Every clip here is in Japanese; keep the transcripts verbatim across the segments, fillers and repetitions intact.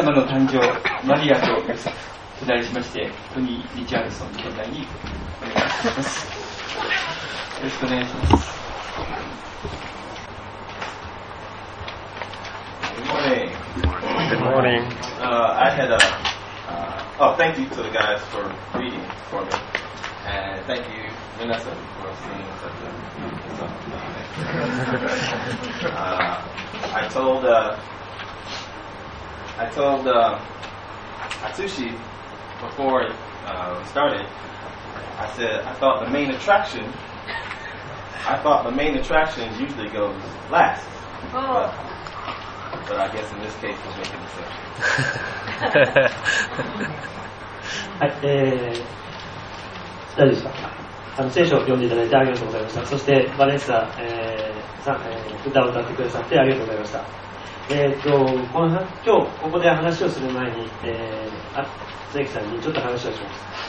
様の誕生、マリアとヨセフと題しまして、トニー・リチャードソン兄弟にお願いします。よろしくお願いします。 Good morning. Good morning. Uh, I had a, uh, oh, thank you to the guys for reading for me. And thank you, Vanessa, for singing such a beautiful song. uh, I told, uh, I told uh, Atsushi before uh, we started, I said I thought the main attraction, I thought the main attraction usually goes last. Oh. But, but I guess in this case we're making a exception. はい、えー、大丈夫ですか。あの聖書を読んでいただいてありがとうございました。そしてバネッサ、えーさえー、歌を歌ってくださってありがとうございました。えー、とこの今日ここで話をする前に、えー、あ関さんにちょっと話をします。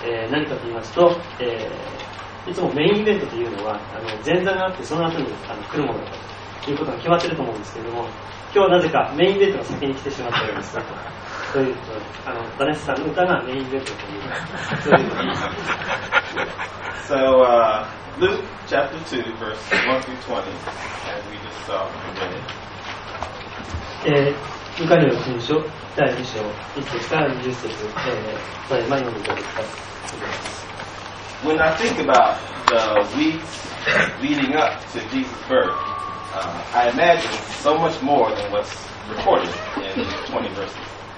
えー、何かと言いますと、えー、いつもメインイベントというのはあの前座があってその後にあの来るものだということが決まっていると思うんですけれども、今日はなぜかメインイベントが先に来てしまったようです。そういうあのバネッサさんの歌がメインイベントというそういうことです。 So, uh, Luke chapter two, verse one through twenty, as we just saw in a minute. えー、ルカによる福音書だいに章いち節からにじゅっ節、えー、これ前読んでいただきます。 When I think about the weeks leading up to Jesus' birth, uh, I imagine so much more than what's recorded in twenty verses.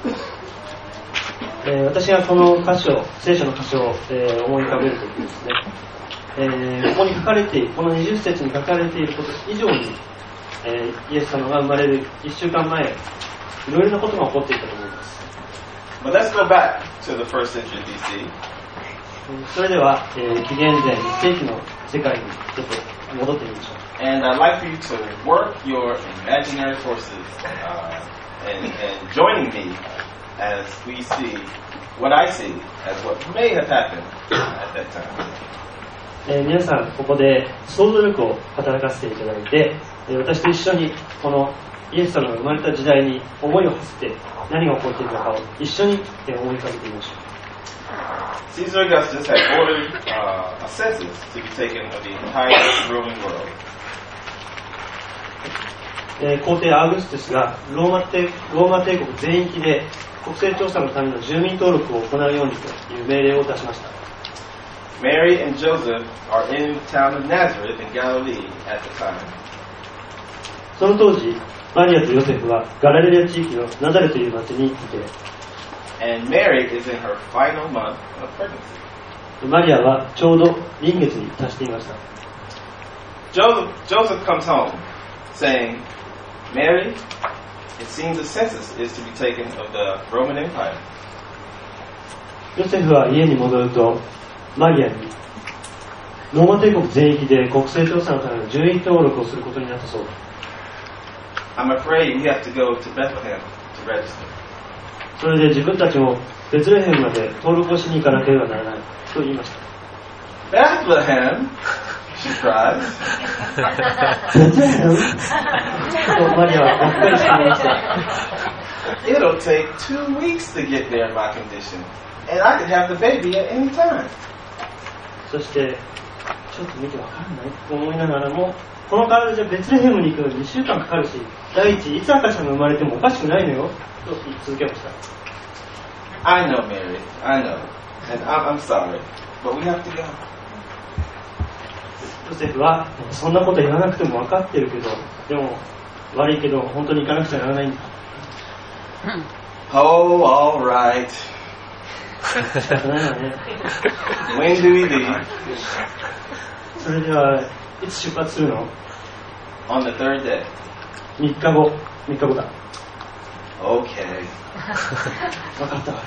えー、私がこの箇所、聖書の箇所を、えー、思い浮かべるときですね、えー、ここに書かれている、このにじゅっ節に書かれていること以上に、えー、イエス様が生まれるいっしゅうかんまえ、いろいろなことが起こっていたと思います。 But let's go back to the first century B C. それでは、えー、紀元前いっ世紀の世界にちょっと戻ってみましょう。 And I'd like for you to work your imaginary forces uh, and, and joining me as we see what I see as what may have happened at that time. えー、皆さんここで想像力を働かせていただいて、えー、私と一緒にこのイエス様が生まれた時代に思いを馳せて何が起こっているのかを一緒に、えー、思い浮かべてみましょう。 Caesar Augustus had ordered uh, a census to be taken of the entire Roman world. えー、皇帝アウグストゥスがローマ帝、ローマ帝国全域で国勢調査のための住民登録を行うようにという命令を出しました。 Mary and Joseph are in the town of Nazareth in Galilee at the time. その当時、マリアとヨセフはガラレア地域のナザレという町にいて、 And Mary is in her final month of pregnancy. マリアはちょうど臨月に達していました。 Joseph, Joseph comes home saying, Mary, it seems a census is to be taken of the Roman Empire. ヨセフは家に戻ると、マリアにローマ帝国全域で国勢調査のための順位登録をすることになったそうだ。 I'm afraid we have to go to Bethlehem to register. それで自分たちもベツレヘムまで登録をしに行かなければならないと言いました。 Bethlehem? She cries. ベツレヘムとマリアはがっかりしていました。 It'll take two weeks to get there in my condition, and I could have the baby at any time. そしてちょっと見てわからないと思いながらも、この体じゃベツレヘムに行くのににしゅうかんかかるし、第一いつ赤ちゃんが生まれてもおかしくないのよと言い続けました。 I know, Mary. I know, and I'm sorry, but we have to go. ヨセフはそんなこと言わなくても分かってるけど、でも悪いけど本当に行かなくちゃならないんだ。 Oh, all right. 仕方ないわね。 When do we leave? それではいつ出発するの？ On the third day. みっかご、みっかごだ。 Okay. 分かったわ。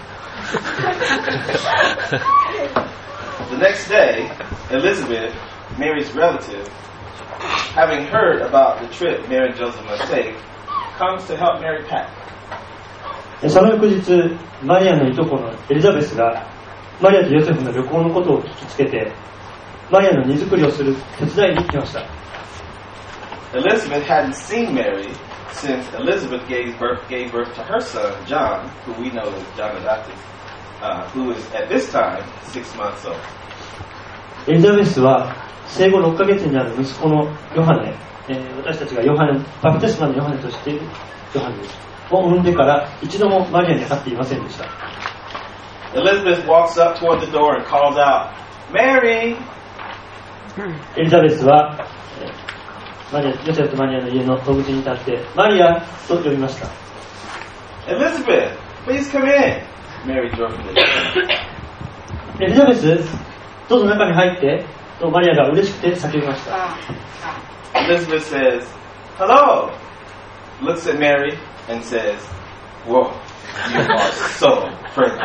The next day, Elizabeth, Mary's relative, having heard about the trip Mary and Joseph must take, comes to help Mary pack. その翌日、マリアのいとこのエリザベスがマリアとヨセフの旅行のことを聞きつけて、マリアの荷造りをする手伝いに来ました。 Elizabeth hadn't seen Mary since Elizabeth gave birth, gave birth to her son, John, who we know as John the Baptist, uh, who is at this time six months old. エリザベスは生後ろっかげつになる息子のヨハネ、えー、私たちがヨハネ、バプテスマのヨハネとしているヨハネですを産んでから一度もマリアに会っていませんでした。 Elizabeth walks up toward the door and calls out, Mary! エリザベスは、えー、マリア、ヨセフとマリアの家の戸口に立ってマリアと呼びました。 Elizabeth, please come in. Mary joyfully. エリザベス、どうぞ中に入ってとマリアが嬉しくて叫びました。 Elizabeth says, Hello! Looks at Mary and says, Whoa, you are so friendly.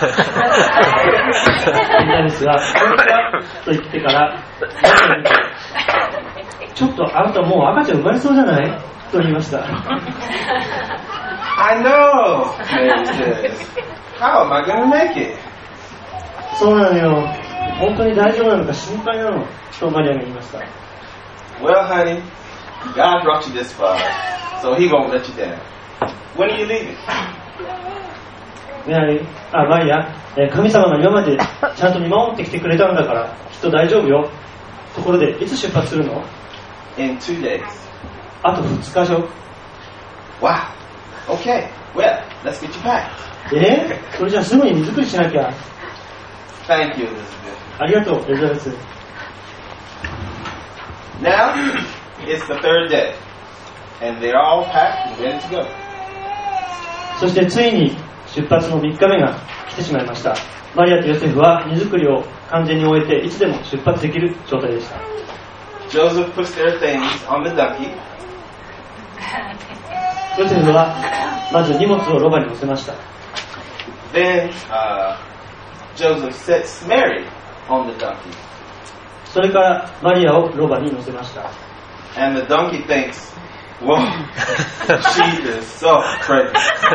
エリザベスは、こんにちはと言ってから、ちょっとあなたもう赤ちゃん生まれそうじゃないと言いました。 I know, Mary says. How am I going to make it? そうなのよ。本当に大丈夫なのか心配なのとマリアが言いました。 Well, honey, God brought you this far, so He won't let you down. When are you leaving? メアリー、あ、マリア、神様が今までちゃんと見守ってきてくれたんだからきっと大丈夫よ。ところでいつ出発するの？ In two days. あとふつかしょ。 Wow. Okay. Well, let's get you packed. えー、それじゃあすぐに荷造りしなきゃ。 Thank you, Elizabeth. ありがとう、エリザベス。 Now, it's the third day, and they're all packed and ready to go. そしてついに出発のみっかめが来てしまいました。マリアとヨセフは荷造りを完全に終えていつでも出発できる状態でした。 Joseph puts their things on the donkey. ヨセフはまず荷物をロバに乗せました。 Then, uh, Joseph sets Mary on the donkey. それからマリアをロバに乗せました。 And the donkey thinks, whoa, she is so pretty.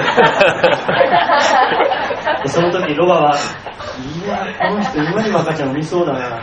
その時ロバは、いや、この人今にも赤ちゃん産みそうだな。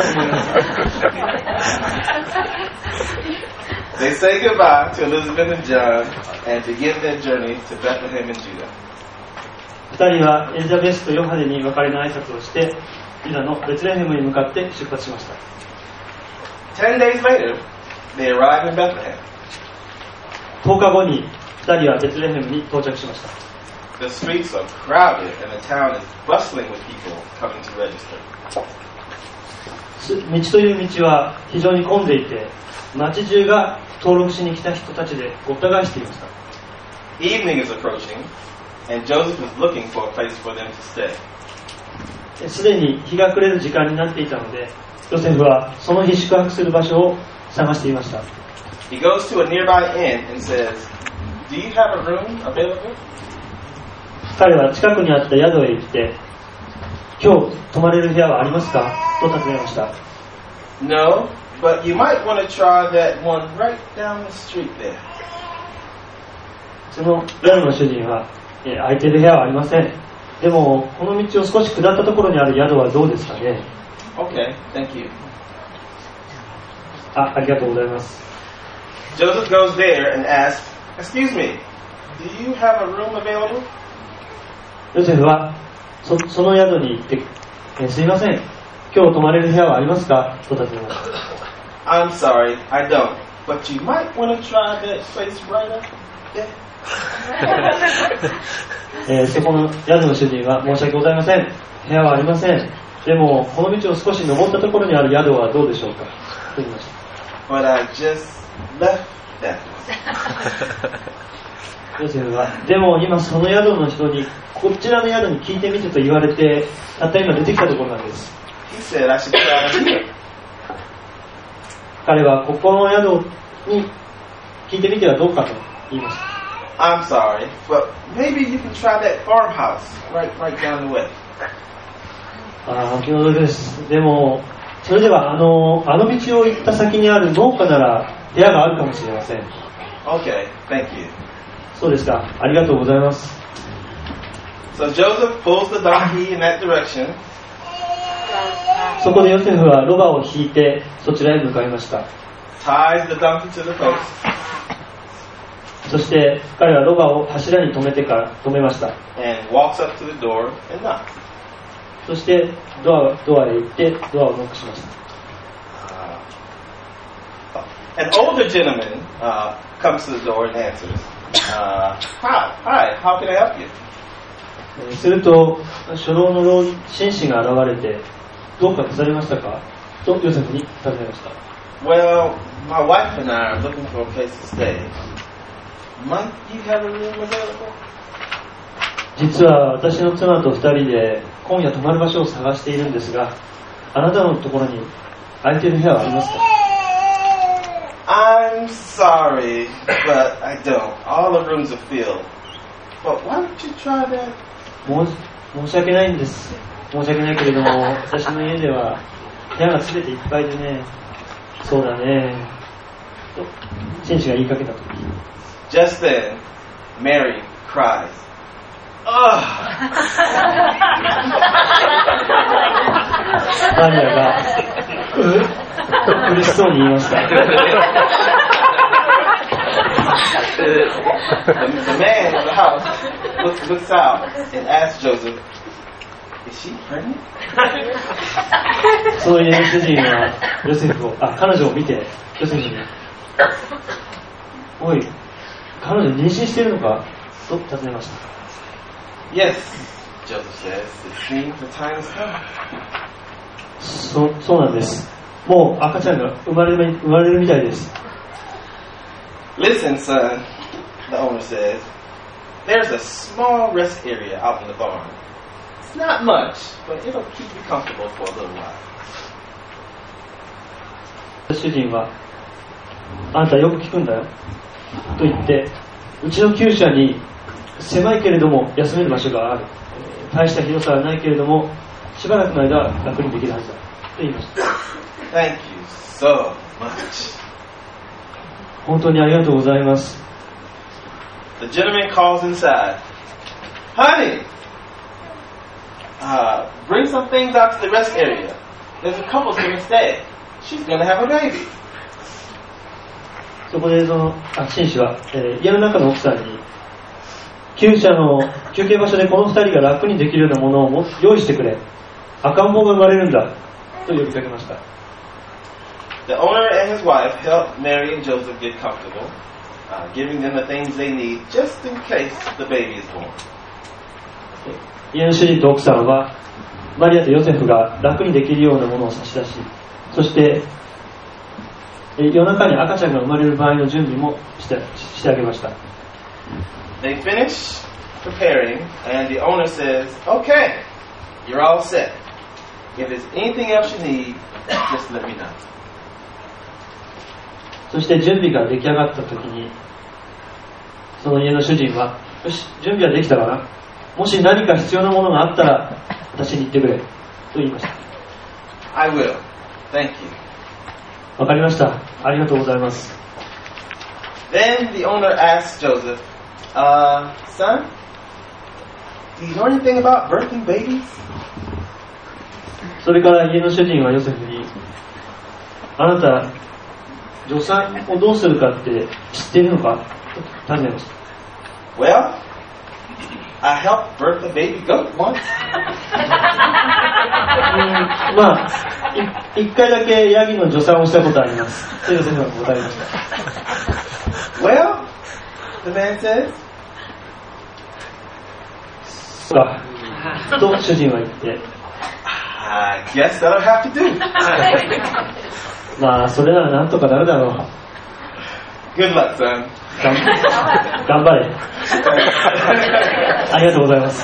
They say goodbye to Elizabeth and John and begin their journey to Bethlehem in Judah. 二人はエリザベスとヨハネに別れの挨拶をしてユダのベツレヘムに向かって出発しました。 Ten days later, they arrive in Bethlehem. とおかごに二人はベツレヘムに到着しました。 The streets are crowded and the town is bustling with people coming to register. 道という道は非常に混んでいて、街中が登録しに来た人たちでごった返していました。 Evening is approaching, and Joseph is looking for a place for them to stay. すでに日が暮れる時間になっていたので、ヨセフはその日宿泊する場所を探していました。 He goes to a nearby inn and says, Do you have a room available? 彼は近くにあった宿へ行って、今日泊まれる部屋はありますかと尋ねました。 No, but you might want to try that one right down the street there. その宿の主人は、え空いてる部屋はありません。でもこの道を少し下ったところにある宿はどうですかね。 Okay, thank you. あ、ありがとうございます。 Joseph goes there and asks, Excuse me, do you have a room available? ヨセフは そ, その宿に行って、えすいません、今日泊まれる部屋はありますかと尋ねました。 I'm sorry, I don't, but you might want to try that place right up there. えー、そこの宿の主人は申し訳ございません、部屋はありません。でもこの道を少し登ったところにある宿はどうでしょうかと言いました。 But I just left that one. ヨセフはでも今その宿の人にこちらの宿に聞いてみてと言われてたった今出てきたところなんです。 He said I should try here. 彼はここの宿に聞いてみてはどうかと言いました。 I'm sorry, but maybe you can try that farmhouse right, right down the way. ああ、気の毒です。でもそれではあのあの道を行った先にある農家なら部屋があるかもしれません。 Okay, thank you. そうですか、ありがとうございます。 So Joseph pulls the donkey in that direction. そこでヨセフはロバを引いてそちらへ向かいました。 Ties the donkey to the post. そして彼はロバを柱に止めてから止めました。 and walks up to the door and knocks. そしてドア、ドアへ行ってドアをノックしました。 An older gentleman uh, comes to the door and answers, uh, hi, hi, how can I help you? すると初老の老紳士が現れて、どうかなされましたかとヨセフに尋ねました。 Well, my wife and I are looking for a place to stay. Might you have a room available? 実は私の妻と二人で今夜泊まる場所を探しているんですが、あなたのところに空いている部屋はありますか？ I'm sorry, but I don't. All the rooms are filled. But why don't you try that? 申し申し訳ないんです。申し訳ないけれども、私の家では部屋が全ていっぱいでね。そうだね。と紳士が言いかけたとき。 Just then, Mary cries. Ugh! マリアがうっ苦しそうに言いました。 the, the man in the house looks, looks out and asks Joseph, is she pregnant? その家の主人はヨセフを、あ、彼女を見てヨセフに、おい、彼女妊娠しているのかと尋ねました。 Yes, Joseph says, it seems the time has come. そ, そうなんです。もう赤ちゃんが生まれる、生まれるみたいです。 Listen, son, the owner says, there's a small rest area out in the barn. It's not much, but it'll keep you comfortable for a little while. 主人は、あんたよく聞くんだよと言って、うちの厩舎に狭いけれども休める場所がある。大した広さはないけれどもしばらくの間は楽にできるはずだと言いました。 Thank you so much. 本当にありがとうございます。 The gentleman calls inside. Honey, uh, bring some things out to the rest area. There's a couple going to stay. She's going to have a baby. そこでそのあ紳士は、えー、家の中の奥さんに厩舎の休憩場所でこの二人が楽にできるようなものをも用意してくれ。赤ん坊が生まれるんだと呼びかけました。 The owner and his wife help Mary and Joseph get comfortable, uh, giving them the things they need just in case the baby is born. 家の主人と奥さんはマリアとヨセフが楽にできるようなものを差し出し、そして夜中に赤ちゃんが生まれる場合の準備もして、してあげました。 They finish preparing, and the owner says, "Okay, you're all set. If there's anything else you need, just let me know." そして準備が出来上がった時に、その家の主人は、よし、準備はできたかな。もし何か必要なものがあったら、私に言ってくれと言いました。 I will. Thank you. わかりました。ありがとうございます。 Then the owner asks Joseph, uh, son, do you know anything about birthing babies? それから家の主人はヨセフに、あなた、助産をどうするかって知っているのかと尋ねました。 Well, I helped birth a baby goat once. まあ、一回だけヤギの助産をしたことあります。とヨセフが答えました。 Well, the man says. そうか。と主人は言って、 I guess that'll have to do. まあ、それならなんとかなるだろう。 Good luck, son. 頑頑張れ。ありがとうございます。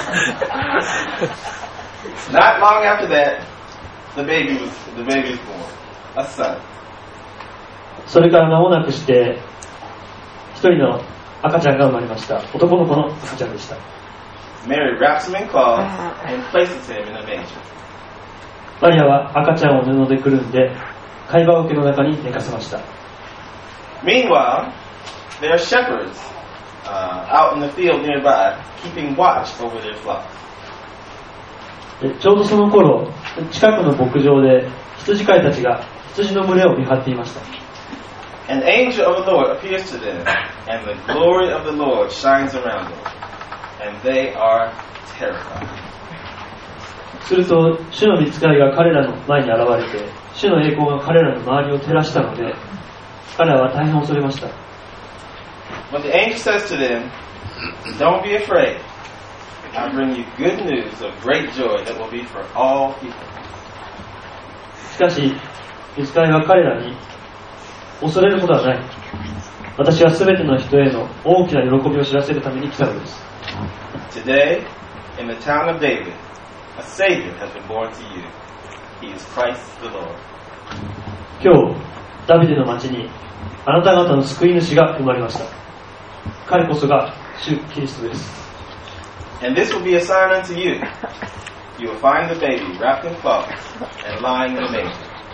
Not long after that, the baby was the baby was born, a son. それから間もなくして一人の赤ちゃんが生まれました。男の子の赤ちゃんでした。 Mary wraps him in cloths and places him in a manger. マリアは赤ちゃんを布でくるんで貝羽桶の中に寝かせました。 Meanwhile, there are shepherds uh, out in the field nearby, keeping watch over their flock. ちょうどその頃、近くの牧場で羊飼いたちが羊の群れを見張っていました。 An angel of the Lord appears to them, and the glory of the Lord shines around them, and they are terrified. すると主の御使いが彼らの前に現れて、主の栄光が彼らの周りを照らしたので、彼らは大変恐れました。 But the angel says to them, Don't be afraid. I bring you good news of great joy that will be for all people. しかし、御使いは彼らに、恐れることはない。私はすべての人への大きな喜びを知らせるために来たのです。 Today, in the town of David, a Savior has been born to you. He is Christ the Lord. 今日、ダビデの町にあなた方の救い主が生まれました。彼こそが主キリストです。 And this will be a sign unto you. You will find the baby wrapped in cloths and lying in a manger.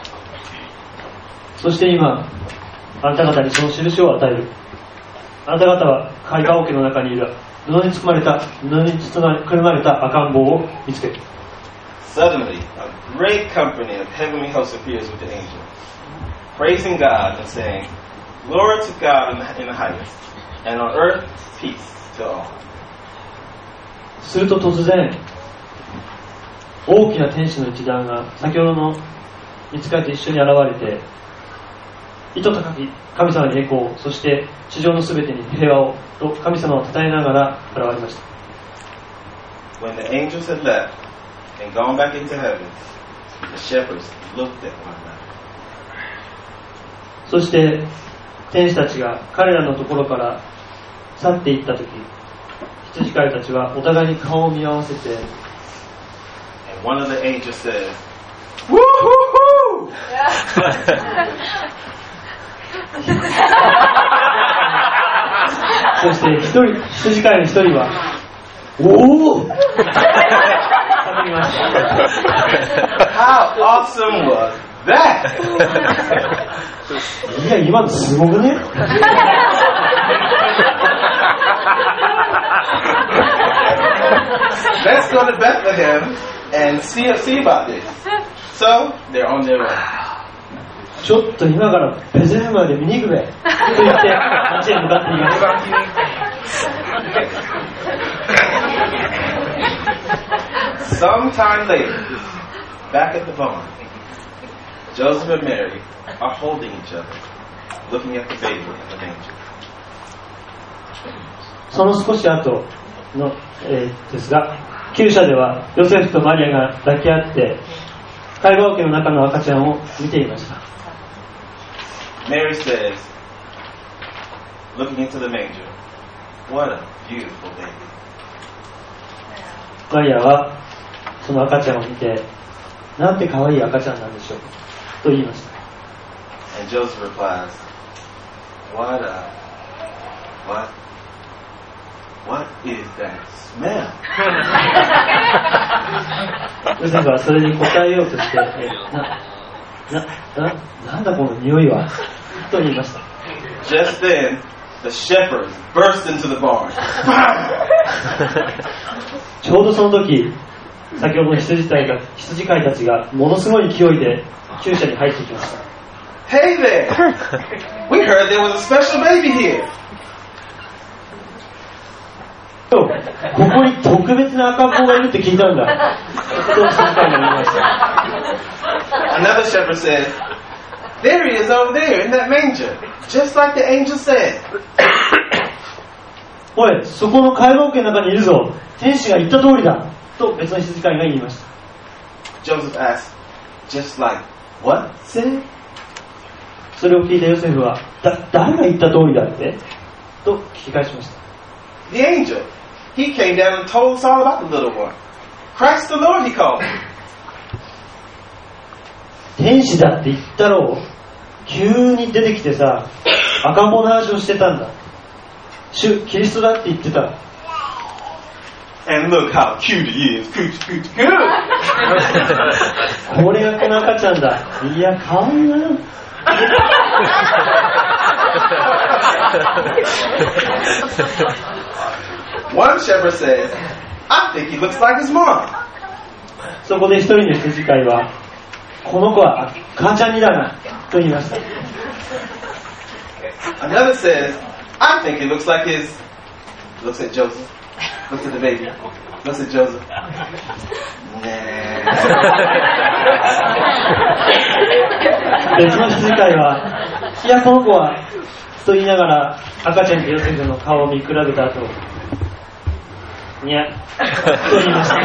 そして今、あなた方にその印を与える。あなた方は貝羽桶の中にいる布に包まれた布に包まれくるまれた赤ん坊を見つける。 Suddenly, a great company of heavenly hosts appears with the angel, praising God and saying, Glory to God in the, in the highest, and on earth peace to all. すると突然、大きな天使の一団が先ほどの御使いと一緒に現れて、意図高き神様に栄光、そして地上のすべてに平和をと神様を称えながら現れました。 When the angels had left and gone back into heaven, the shepherds looked at one another. そして天使たちが彼らのところから去っていったとき、羊飼いたちはお互いに顔を見合わせて、 And one of the angels said, Woo-hoo-hoo! そして一人、羊飼いの一人は、おお！叫びました。 How awesome was that? いや、今のすごくね？ Let's go to Bethlehem and see, see about this. So, they're on their way. ちょっと今からベゼレヘムまで見に行くべと言って街へ向かっています。 Sometime later, back at the barn, Joseph and Mary are holding each other, looking at the baby in the manger. その少し後の、えー、ですが、厩舎ではヨセフとマリアが抱き合って貝羽桶の中の赤ちゃんを見ていました。 Mary says, looking into the manger, what a beautiful baby. マリアはその赤ちゃんを見て、なんて可愛い赤ちゃんなんでしょうと言いました。 And Joseph replies, what a, what, what is that smell? ヨセフはそれに答えようとして、えな、な、な、なんだこの匂いはと言いました。 Just then, the shepherds burst into the barn. ちょうどその時、先ほどの羊飼いが、羊飼いたちがものすごい勢いで厩舎に入ってきました。 Hey there! We heard there was a special baby here. ここに特別な赤ん坊がいるって聞いたんだ。と羊飼いが言いました。 Another shepherd said, There he is over there in that manger, just like the angel said. おい、そこの貝羽桶の中にいるぞ。天使が言った通りだ。と別の羊飼いが言いました。 Joseph asked, Just like what said? それを聞いたヨセフは、だ、誰が言った通りだってと聞き返しました。 The angel. He came down and told us all about the little one. Christ the Lord, he called him. 天使だって言ったろう。急に出てきてさ、赤ん坊の話をしてたんだ。主キリストだって言ってた。 And look how cute he is. Cute, cute, cute. これがこの赤ちゃんだ。いや、かわいいな。 One shepherd says, I think he looks like his mom. そこで一人の羊飼いは、この子は母ちゃんにだなと言いました。 Another says, I think it looks like his. Looks at Joseph. Looks at the baby. Looks at Joseph. Nah. 別の羊飼いは、いや、この子は、と言いながら赤ちゃんとヨセフの顔を見比べた後、にゃ、と言いました。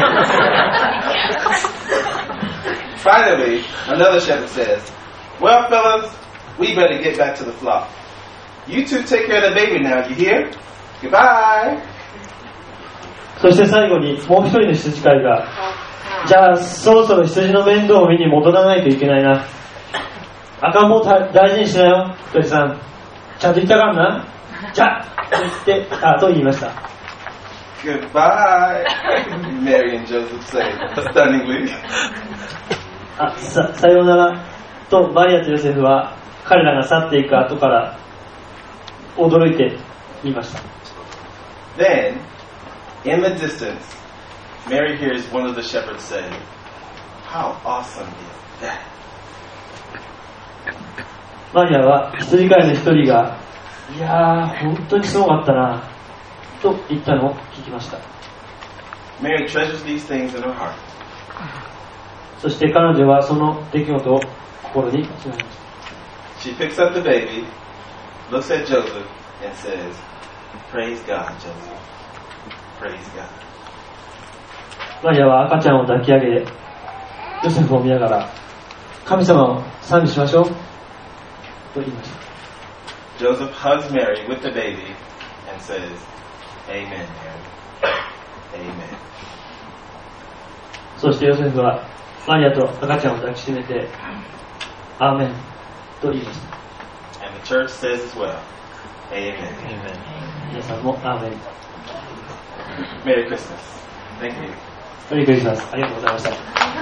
Finally, another shepherd says, Well, fellas, we better get back to the flock. You two take care of the baby now, you hear? Goodbye. そして最後にもう一人の羊飼いが、じゃあそろそろ羊の面倒を見に戻らないといけないな。赤ん坊を大事にしなよ、鳥さん。ちゃんと言ったからな。じゃあと言って、あと言いました。 Goodbye, Mary and Joseph say, stunningly. あ、さ、さようならとマリアとヨセフは彼らが去っていく後から驚いて言いました。 Then, in the distance, Mary hears one of the shepherds say, How awesome is that? マリアは羊飼いの一人が、いやー、本当にすごかったなと言ったのを聞きました。 Mary treasures these things in her heart. そして彼女はその出来事を心にしまいました。 She picks up the baby, looks at Joseph, and says, Praise God, Joseph. Praise God. マリアは赤ちゃんを抱き上げ、ヨセフを見ながら、神様を賛美しましょうと言いました。 Joseph hugs Mary with the baby and says, Amen, Mary. Amen. そしてヨセフはマリアと赤ちゃんを抱きしめて、アーメンと言いました。 And the church says as well, Amen. Amen. 皆さんもアーメン。 Merry Christmas. Thank you. メリークリスマス。ありがとうございました。